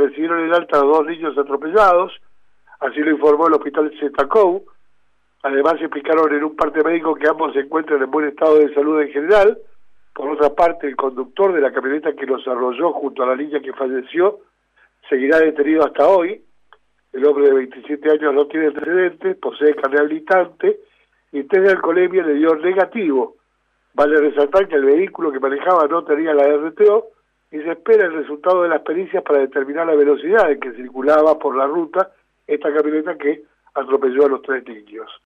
recibieron el alta a 2 niños atropellados, así lo informó el hospital Zetacou. Además explicaron en un parte médico que ambos se encuentran en buen estado de salud en general. Por otra parte, el conductor de la camioneta que los arrolló junto a la niña que falleció seguirá detenido hasta hoy. El hombre de 27 años no tiene antecedentes, posee carnet habilitante y el test de alcoholemia le dio negativo. Vale resaltar que el vehículo que manejaba no tenía la RTO y se espera el resultado de las pericias para determinar la velocidad en que circulaba por la ruta esta camioneta que atropelló a los 3 niños.